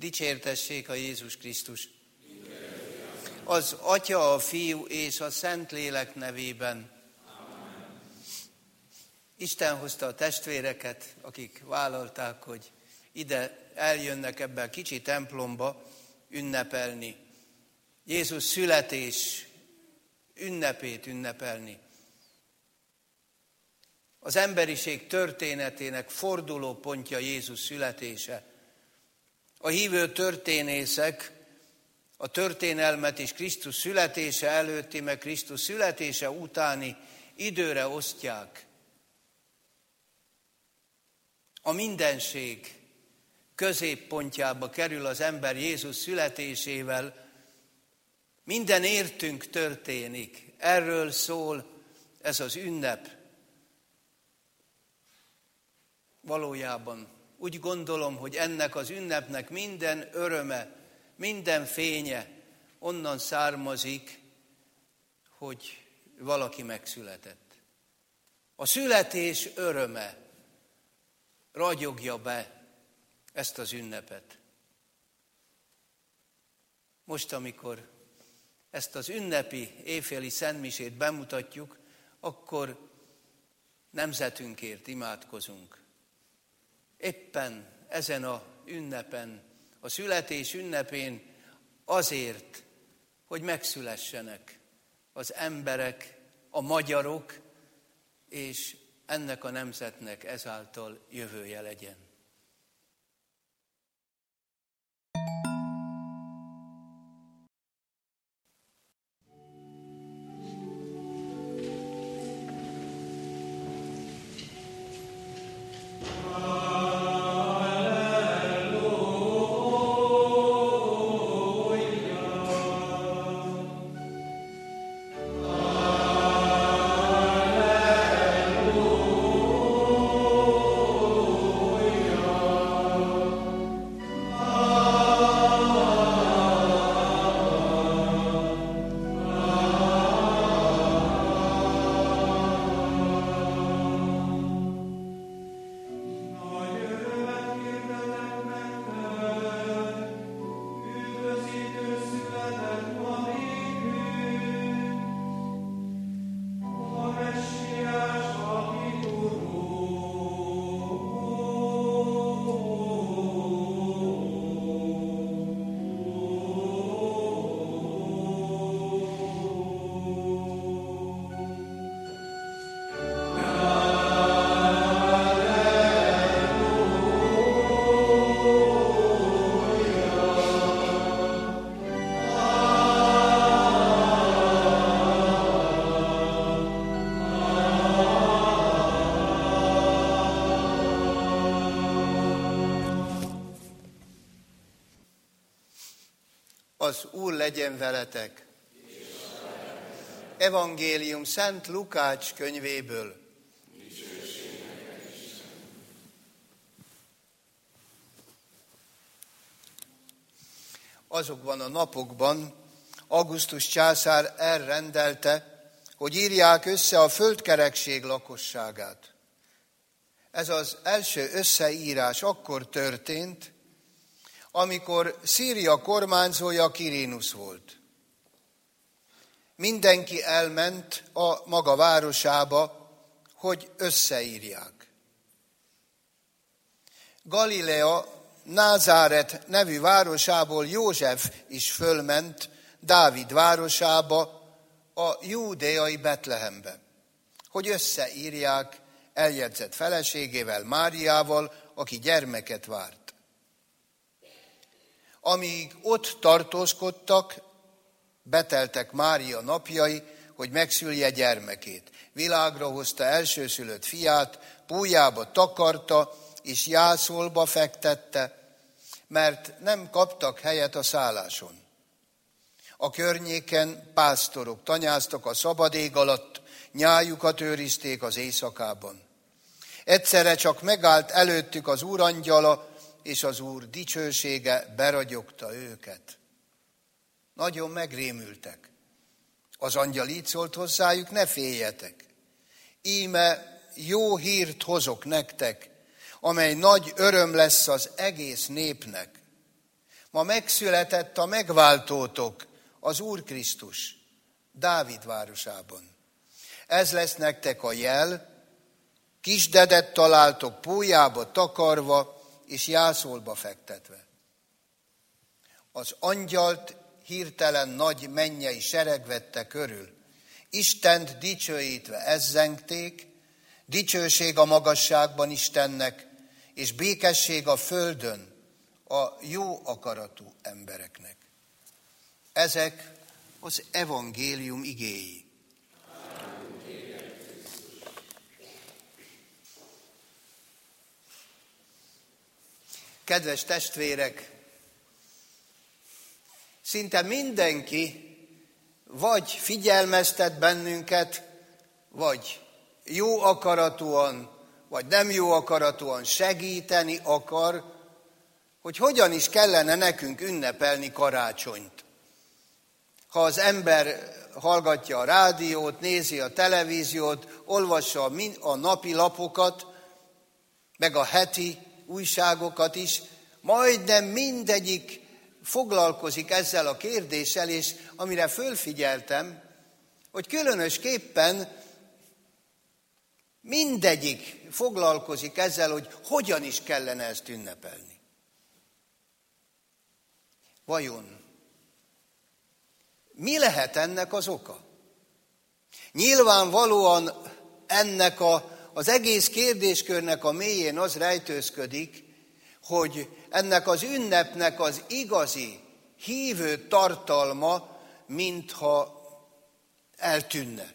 Dicsértessék a Jézus Krisztus! Az Atya, a Fiú és a Szentlélek nevében. Amen. Isten hozta a testvéreket, akik vállalták, hogy ide eljönnek ebbe a kicsi templomba ünnepelni. Jézus születés ünnepét ünnepelni. Az emberiség történetének fordulópontja Jézus születése. A hívő történészek a történelmet is Krisztus születése előtti, meg Krisztus születése utáni időre osztják. A mindenség középpontjába kerül az ember Jézus születésével, minden értünk történik. Erről szól ez az ünnep. Valójában úgy gondolom, hogy ennek az ünnepnek minden öröme, minden fénye onnan származik, hogy valaki megszületett. A születés öröme ragyogja be ezt az ünnepet. Most, amikor ezt az ünnepi éjféli szentmisét bemutatjuk, akkor nemzetünkért imádkozunk. Éppen ezen a ünnepen, a születés ünnepén azért, hogy megszülessenek az emberek, a magyarok, és ennek a nemzetnek ezáltal jövője legyen. Az Úr legyen veletek. Evangélium Szent Lukács könyvéből. Azokban a napokban Augustus császár elrendelte, hogy írják össze a földkerekség lakosságát. Ez az első összeírás akkor történt, amikor Szíria kormányzója Quirinus volt. Mindenki elment a maga városába, hogy összeírják. Galilea Názáret nevű városából József is fölment Dávid városába, a júdeai Betlehembe, hogy összeírják eljegyzett feleségével, Máriával, aki gyermeket várt. Amíg ott tartózkodtak, beteltek Mária napjai, hogy megszülje gyermekét. Világra hozta elsőszülött fiát, pújjába takarta, és jászolba fektette, mert nem kaptak helyet a szálláson. A környéken pásztorok tanyáztak a szabad ég alatt, nyájukat őrizték az éjszakában. Egyszerre csak megállt előttük az Úr angyala, és az Úr dicsősége beragyogta őket. Nagyon megrémültek. Az angyal így szólt hozzájuk: ne féljetek. Íme jó hírt hozok nektek, amely nagy öröm lesz az egész népnek. Ma megszületett a megváltótok, az Úr Krisztus, Dávid városában. Ez lesz nektek a jel, kisdedet találtok pólyába takarva és jászolba fektetve. Az angyalt hirtelen nagy mennyei sereg vette körül. Istent dicsőítve ezzengték, dicsőség a magasságban Istennek, és békesség a földön a jó akaratú embereknek. Ezek az evangélium igéi. Kedves testvérek, szinte mindenki vagy figyelmeztet bennünket, vagy jó akaratúan, vagy nem jó akaratúan segíteni akar, hogy hogyan is kellene nekünk ünnepelni karácsonyt. Ha az ember hallgatja a rádiót, nézi a televíziót, olvassa a napi lapokat, meg a heti újságokat is, majdnem mindegyik foglalkozik ezzel a kérdéssel, és amire fölfigyeltem, hogy különösképpen mindegyik foglalkozik ezzel, hogy hogyan is kellene ezt ünnepelni. Vajon mi lehet ennek az oka? Nyilvánvalóan ennek az egész kérdéskörnek a mélyén az rejtőzködik, hogy ennek az ünnepnek az igazi hívő tartalma, mintha eltűnne.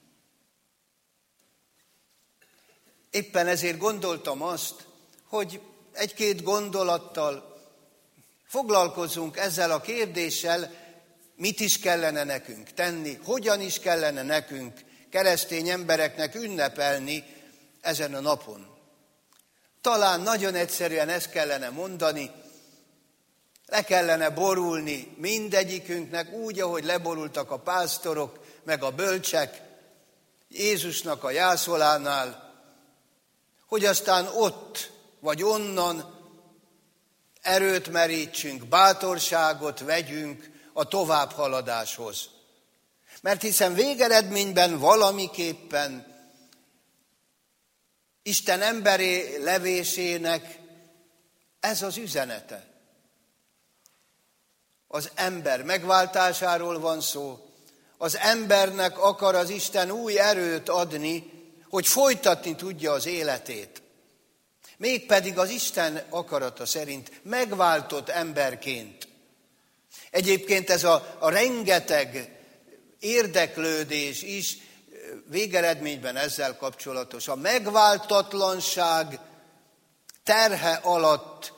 Éppen ezért gondoltam azt, hogy egy-két gondolattal foglalkozzunk ezzel a kérdéssel, mit is kellene nekünk tenni, hogyan is kellene nekünk, keresztény embereknek ünnepelni ezen a napon. Talán nagyon egyszerűen ezt kellene mondani, le kellene borulni mindegyikünknek úgy, ahogy leborultak a pásztorok, meg a bölcsek Jézusnak a jászolánál, hogy aztán ott vagy onnan erőt merítsünk, bátorságot vegyünk a továbbhaladáshoz. Mert hiszen végeredményben valamiképpen Isten emberé levésének ez az üzenete. Az ember megváltásáról van szó, az embernek akar az Isten új erőt adni, hogy folytatni tudja az életét. Mégpedig az Isten akarata szerint megváltott emberként. Egyébként ez a rengeteg érdeklődés is végeredményben ezzel kapcsolatos. A megváltatlanság terhe alatt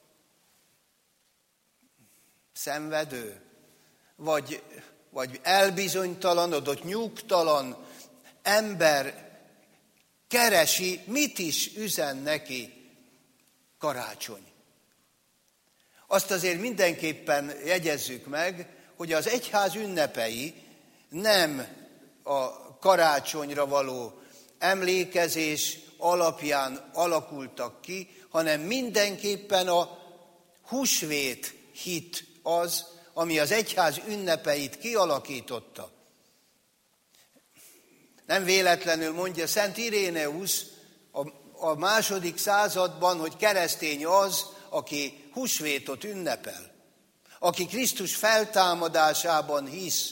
szenvedő, vagy elbizonytalanodott, nyugtalan ember keresi, mit is üzen neki karácsony. Azt azért mindenképpen jegyezzük meg, hogy az egyház ünnepei nem a karácsonyra való emlékezés alapján alakultak ki, hanem mindenképpen a húsvét hit az, ami az egyház ünnepeit kialakította. Nem véletlenül mondja Szent Iréneusz a második században, hogy keresztény az, aki húsvétot ünnepel, aki Krisztus feltámadásában hisz.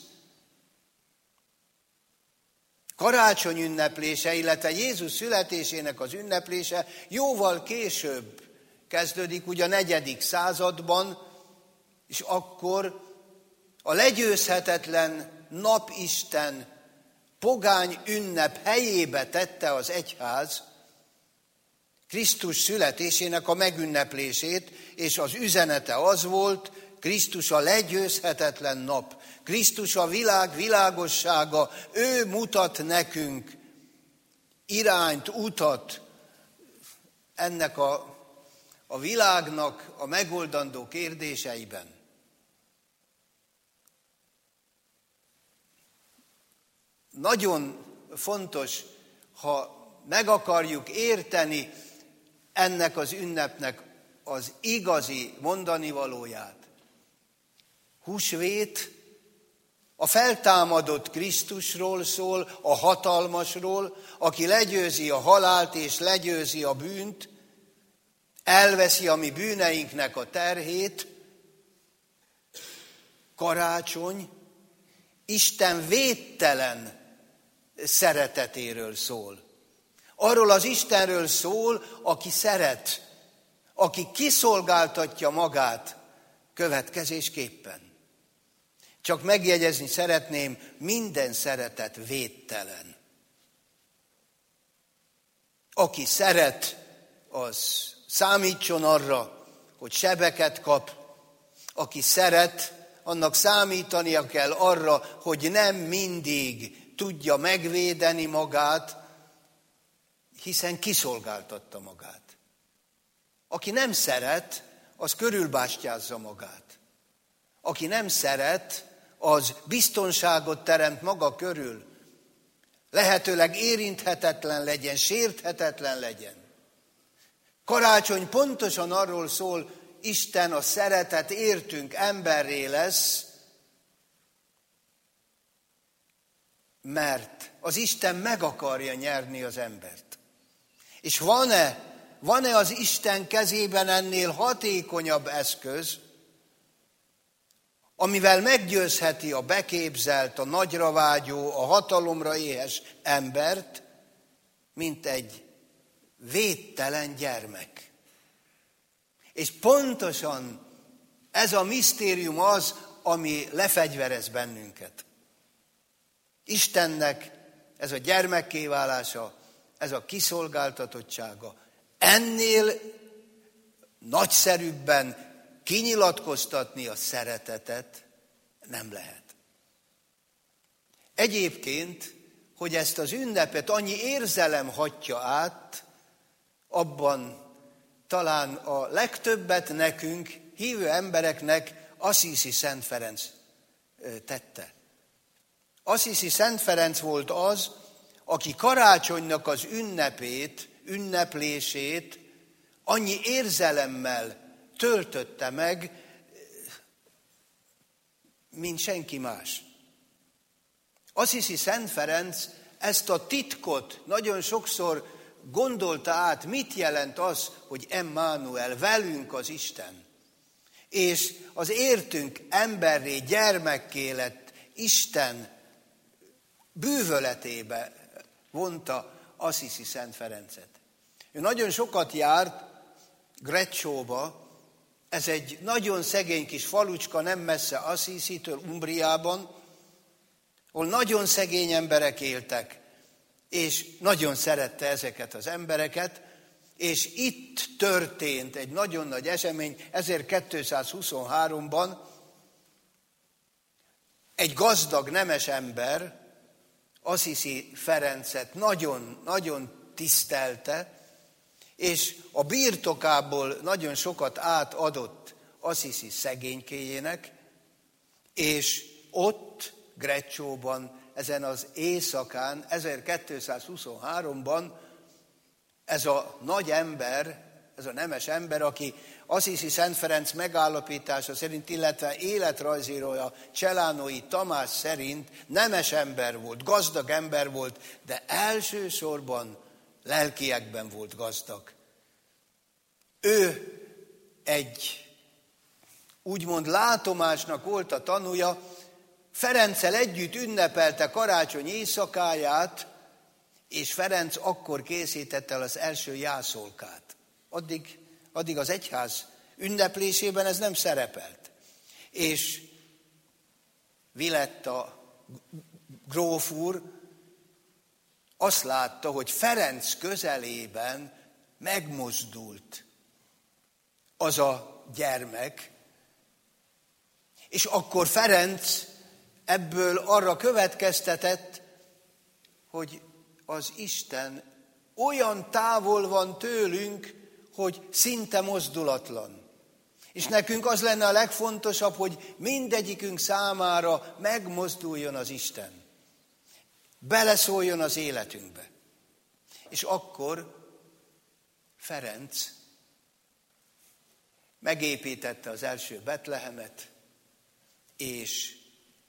Karácsony ünneplése, illetve Jézus születésének az ünneplése jóval később kezdődik, ugye a 4. században, és akkor a legyőzhetetlen napisten pogány ünnep helyébe tette az egyház Krisztus születésének a megünneplését, és az üzenete az volt, Krisztus a legyőzhetetlen nap, Krisztus a világ világossága, ő mutat nekünk irányt, utat ennek a világnak a megoldandó kérdéseiben. Nagyon fontos, ha meg akarjuk érteni ennek az ünnepnek az igazi mondanivalóját, húsvét a feltámadott Krisztusról szól, a hatalmasról, aki legyőzi a halált és legyőzi a bűnt, elveszi a mi bűneinknek a terhét. Karácsony Isten védtelen szeretetéről szól. Arról az Istenről szól, aki szeret, aki kiszolgáltatja magát következésképpen. Csak megjegyezni szeretném, minden szeretet védtelen. Aki szeret, az számítson arra, hogy sebeket kap. Aki szeret, annak számítania kell arra, hogy nem mindig tudja megvédeni magát, hiszen kiszolgáltatta magát. Aki nem szeret, az körülbástyázza magát. Aki nem szeret, az biztonságot teremt maga körül. Lehetőleg érinthetetlen legyen, sérthetetlen legyen. Karácsony pontosan arról szól, Isten a szeretet értünk emberré lesz, mert az Isten meg akarja nyerni az embert. És van-e az Isten kezében ennél hatékonyabb eszköz, amivel meggyőzheti a beképzelt, a nagyra vágyó, a hatalomra éhes embert, mint egy védtelen gyermek. És pontosan ez a misztérium az, ami lefegyverez bennünket. Istennek ez a gyermekké válása, ez a kiszolgáltatottsága ennél nagyszerűbben kinyilatkoztatni a szeretetet nem lehet. Egyébként, hogy ezt az ünnepet annyi érzelem hatja át, abban talán a legtöbbet nekünk, hívő embereknek Assisi Szent Ferenc tette. Assisi Szent Ferenc volt az, aki karácsonynak az ünnepét, ünneplését annyi érzelemmel töltötte meg, mint senki más. Assisi Szent Ferenc ezt a titkot nagyon sokszor gondolta át, mit jelent az, hogy Emmanuel, velünk az Isten. És az értünk emberré, gyermekké lett Isten bűvöletébe vonta Assisi Szent Ferencet. Ő nagyon sokat járt Greccióba, ez egy nagyon szegény kis falucska, nem messze Assisitől, Umbriában, ahol nagyon szegény emberek éltek, és nagyon szerette ezeket az embereket, és itt történt egy nagyon nagy esemény, 1223-ban egy gazdag, nemes ember Assisi Ferencet nagyon tisztelte, és a birtokából nagyon sokat átadott Assisi szegénykéjének, és ott, Greccióban, ezen az éjszakán, 1223-ban ez a nagy ember, ez a nemes ember, aki Assisi Szent Ferenc megállapítása szerint, illetve életrajzírója Celánói Tamás szerint nemes ember volt, gazdag ember volt, de elsősorban lelkiekben volt gazdag. Ő egy úgymond látomásnak volt a tanúja, Ferenccel együtt ünnepelte karácsony éjszakáját, és Ferenc akkor készítette el az első jászolkát. Addig az egyház ünneplésében ez nem szerepelt. És Villetta gróf úr azt látta, hogy Ferenc közelében megmozdult az a gyermek, és akkor Ferenc ebből arra következtetett, hogy az Isten olyan távol van tőlünk, hogy szinte mozdulatlan. És nekünk az lenne a legfontosabb, hogy mindegyikünk számára megmozduljon az Isten. Beleszóljon az életünkbe. És akkor Ferenc megépítette az első Betlehemet, és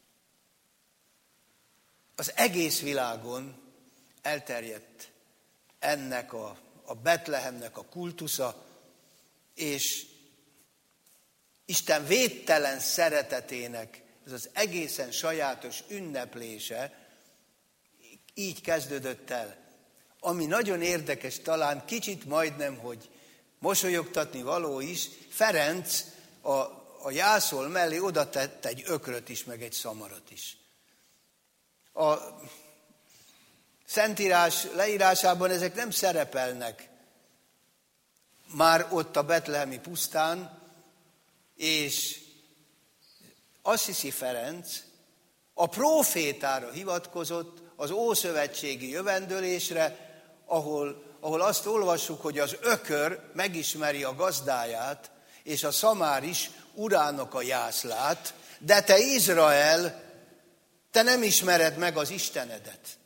az egész világon elterjedt ennek a Betlehemnek a kultusza, és Isten védtelen szeretetének ez az egészen sajátos ünneplése így kezdődött el. Ami nagyon érdekes, talán kicsit majdnem, hogy mosolyogtatni való is, Ferenc a jászol mellé oda tett egy ökröt is, meg egy szamarat is. A Szentírás leírásában ezek nem szerepelnek már ott a betlehemi pusztán, és azt hiszi Ferenc, a prófétára hivatkozott, az ószövetségi jövendőlésre, ahol azt olvassuk, hogy az ökör megismeri a gazdáját, és a szamár is urának a jászlát, de te Izrael, te nem ismered meg az Istenedet.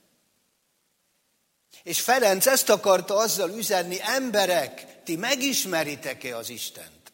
És Ferenc ezt akarta azzal üzenni, emberek, ti megismeritek-e az Istent?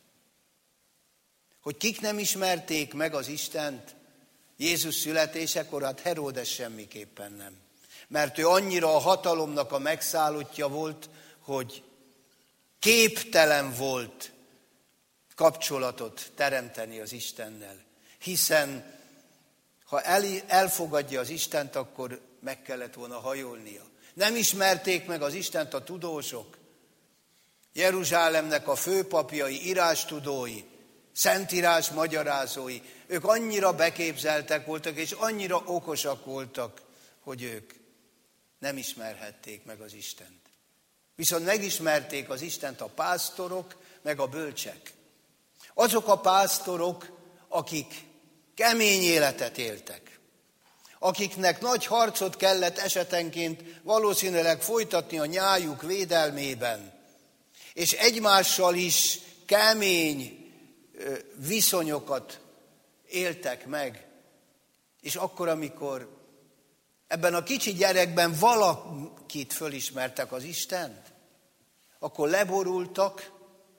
Hogy kik nem ismerték meg az Istent Jézus születésekor, hát Heródes semmiképpen nem. Mert ő annyira a hatalomnak a megszállottja volt, hogy képtelen volt kapcsolatot teremteni az Istennel. Hiszen ha elfogadja az Istent, akkor meg kellett volna hajolnia. Nem ismerték meg az Istent a tudósok, Jeruzsálemnek a főpapjai, írástudói, szentírás magyarázói. Ők annyira beképzeltek voltak, és annyira okosak voltak, hogy ők nem ismerhették meg az Istent. Viszont megismerték az Istent a pásztorok, meg a bölcsek. Azok a pásztorok, akik kemény életet éltek, akiknek nagy harcot kellett esetenként valószínűleg folytatni a nyájuk védelmében, és egymással is kemény viszonyokat éltek meg. És akkor, amikor ebben a kicsi gyerekben valakit fölismertek az Istent, akkor leborultak,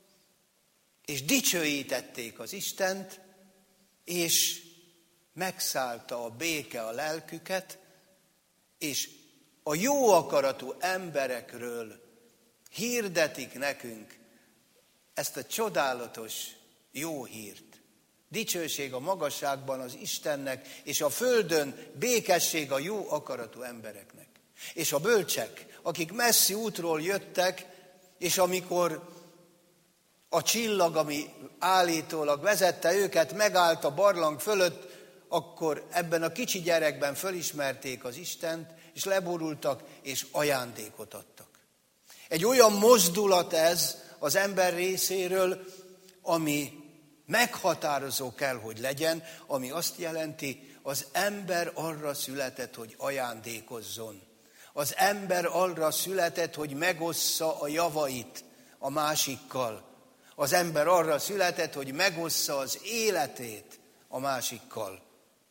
és dicsőítették az Istent, és megszállta a béke a lelküket, és a jó akaratú emberekről hirdetik nekünk ezt a csodálatos jó hírt. Dicsőség a magasságban az Istennek, és a földön békesség a jó akaratú embereknek. És a bölcsek, akik messzi útról jöttek, és amikor a csillag, ami állítólag vezette őket, megállt a barlang fölött, akkor ebben a kicsi gyerekben fölismerték az Istent, és leborultak, és ajándékot adtak. Egy olyan mozdulat ez az ember részéről, ami meghatározó kell, hogy legyen, ami azt jelenti, az ember arra született, hogy ajándékozzon. Az ember arra született, hogy megossza a javait a másikkal. Az ember arra született, hogy megossza az életét a másikkal.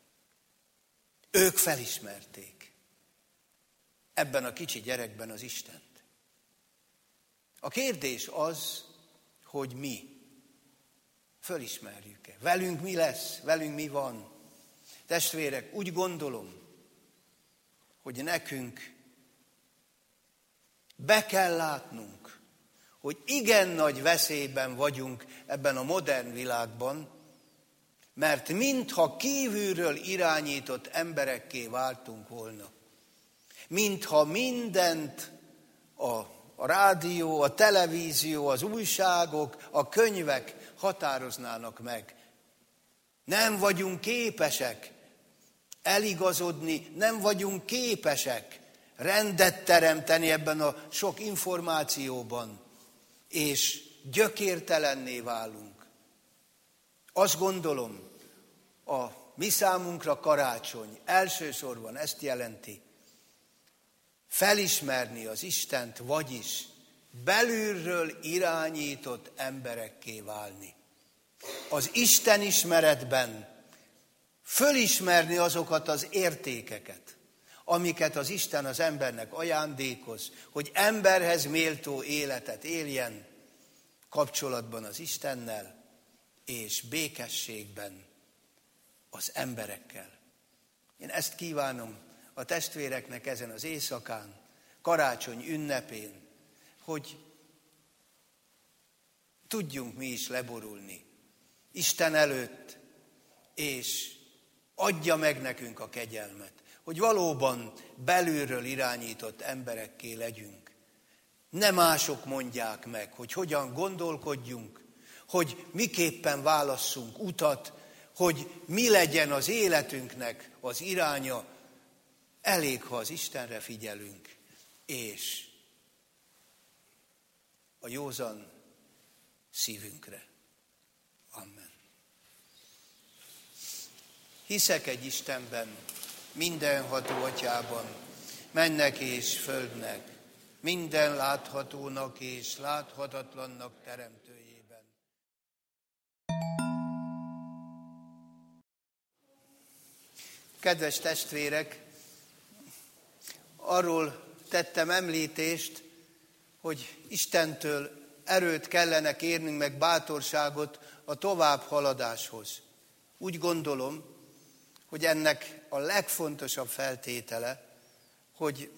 Ők felismerték ebben a kicsi gyerekben az Istent. A kérdés az, hogy mi fölismerjük-e. Velünk mi lesz, velünk mi van. Testvérek, úgy gondolom, hogy nekünk be kell látnunk, hogy igen nagy veszélyben vagyunk ebben a modern világban, mert mintha kívülről irányított emberekké váltunk volna. Mintha mindent a rádió, a televízió, az újságok, a könyvek határoznának meg. Nem vagyunk képesek eligazodni, nem vagyunk képesek rendet teremteni ebben a sok információban, és gyökértelenné válunk. Azt gondolom, a mi számunkra karácsony elsősorban ezt jelenti, felismerni az Istent, vagyis belülről irányított emberekké válni. Az Isten ismeretben fölismerni azokat az értékeket, amiket az Isten az embernek ajándékoz, hogy emberhez méltó életet éljen kapcsolatban az Istennel, és békességben az emberekkel. Én ezt kívánom a testvéreknek ezen az éjszakán, karácsony ünnepén, hogy tudjunk mi is leborulni Isten előtt, és adja meg nekünk a kegyelmet, hogy valóban belülről irányított emberekké legyünk. Ne mások mondják meg, hogy hogyan gondolkodjunk, hogy miképpen válasszunk utat, hogy mi legyen az életünknek az iránya. Elég, ha az Istenre figyelünk, és a józan szívünkre. Amen. Hiszek egy Istenben, mindenható Atyában, mennek és földnek, minden láthatónak és láthatatlannak teremtőjében. Kedves testvérek, arról tettem említést, hogy Istentől erőt kellene kérnünk, meg bátorságot a továbbhaladáshoz. Úgy gondolom, hogy ennek a legfontosabb feltétele, hogy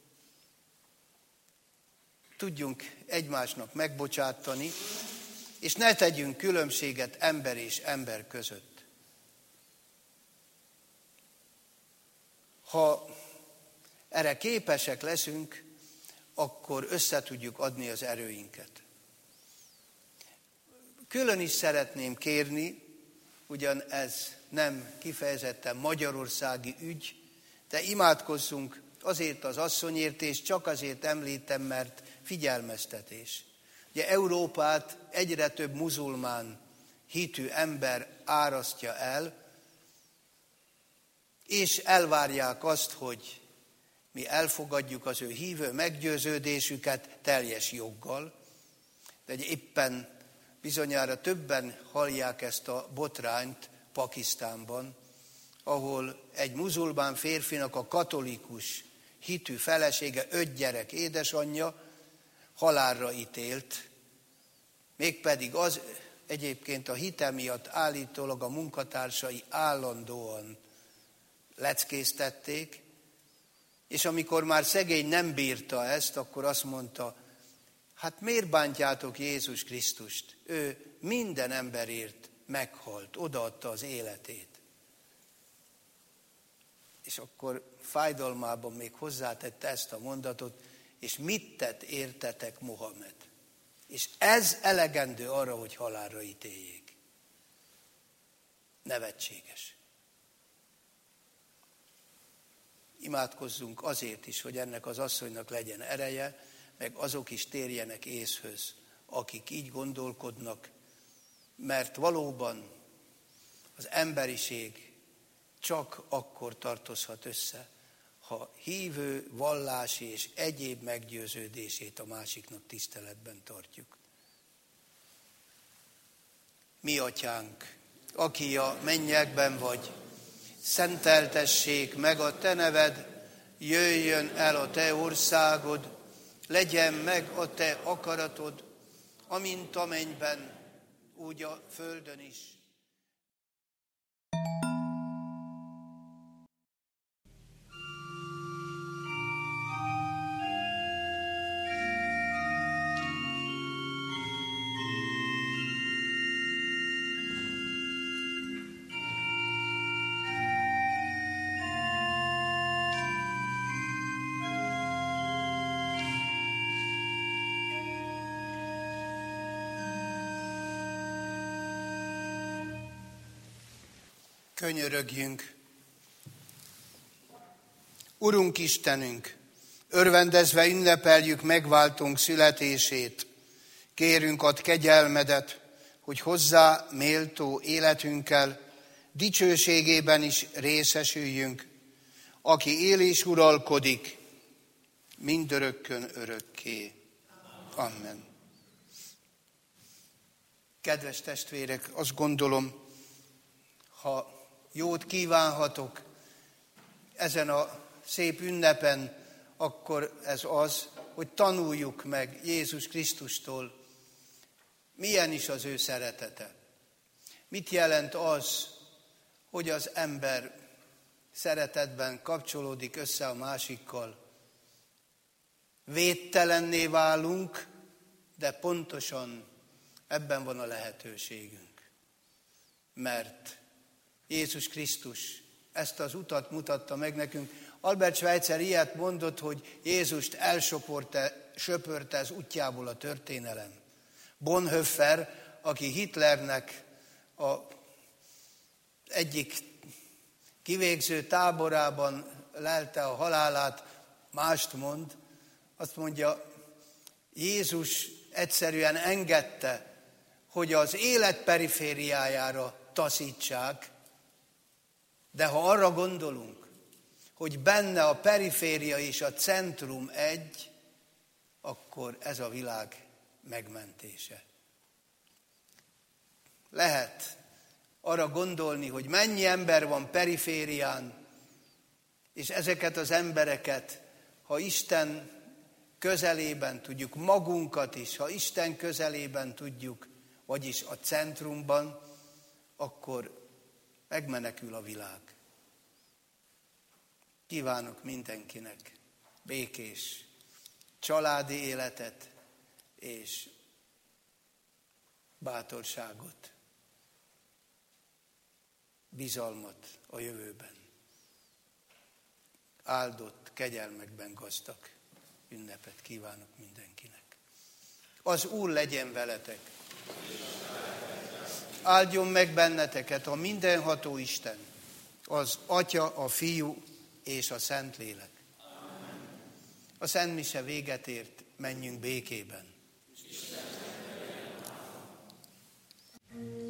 tudjunk egymásnak megbocsátani, és ne tegyünk különbséget ember és ember között. Ha erre képesek leszünk, akkor össze tudjuk adni az erőinket. Külön is szeretném kérni, ugyan ez nem kifejezetten magyarországi ügy, de imádkozzunk azért az asszonyért, és csak azért említem, mert figyelmeztetés. Ugye Európát egyre több muzulmán hitű ember árasztja el, és elvárják azt, hogy mi elfogadjuk az ő hívő meggyőződésüket teljes joggal, de éppen bizonyára többen hallják ezt a botrányt Pakisztánban, ahol egy muzulmán férfinak a katolikus hitű felesége, 5 gyerek édesanyja halálra ítélt, mégpedig az egyébként a hite miatt állítólag a munkatársai állandóan leckéztették, és amikor már szegény nem bírta ezt, akkor azt mondta, hát miért bántjátok Jézus Krisztust? Ő minden emberért meghalt, odaadta az életét. És akkor fájdalmában még hozzátette ezt a mondatot, és mit tett értetek Mohamed? És ez elegendő arra, hogy halálra ítéljék. Nevetséges. Imádkozzunk azért is, hogy ennek az asszonynak legyen ereje, meg azok is térjenek észhöz, akik így gondolkodnak, mert valóban az emberiség csak akkor tartozhat össze, ha hívő, vallási és egyéb meggyőződését a másiknak tiszteletben tartjuk. Mi atyánk, aki a mennyekben vagy, szenteltessék meg a te neved, jöjjön el a te országod, legyen meg a te akaratod, amint a mennyben, úgy a földön is. Könyörögjünk. Urunk Istenünk, örvendezve ünnepeljük megváltónk születését. Kérünk ad kegyelmedet, hogy hozzá méltó életünkkel, dicsőségében is részesüljünk, aki él és uralkodik, mindörökkön örökké. Amen. Kedves testvérek, azt gondolom, ha jót kívánhatok ezen a szép ünnepen, akkor ez az, hogy tanuljuk meg Jézus Krisztustól, milyen is az ő szeretete. Mit jelent az, hogy az ember szeretetben kapcsolódik össze a másikkal. Védtelenné válunk, de pontosan ebben van a lehetőségünk. Mert Jézus Krisztus ezt az utat mutatta meg nekünk. Albert Schweitzer ilyet mondott, hogy Jézust elsöpörte az útjából a történelem. Bonhoeffer, aki Hitlernek az egyik kivégző táborában lelte a halálát, mást mond, azt mondja, Jézus egyszerűen engedte, hogy az élet perifériájára taszítsák, de ha arra gondolunk, hogy benne a periféria és a centrum egy, akkor ez a világ megmentése. Lehet arra gondolni, hogy mennyi ember van periférián, és ezeket az embereket, ha Isten közelében tudjuk, magunkat is, ha Isten közelében tudjuk, vagyis a centrumban, akkor megmenekül a világ. Kívánok mindenkinek békés családi életet és bátorságot, bizalmat a jövőben. Áldott, kegyelmekben gazdag ünnepet kívánok mindenkinek. Az Úr legyen veletek. Áldjon meg benneteket a mindenható Isten, az Atya, a Fiú és a Szentlélek. A Szent Mise véget ért, menjünk békében.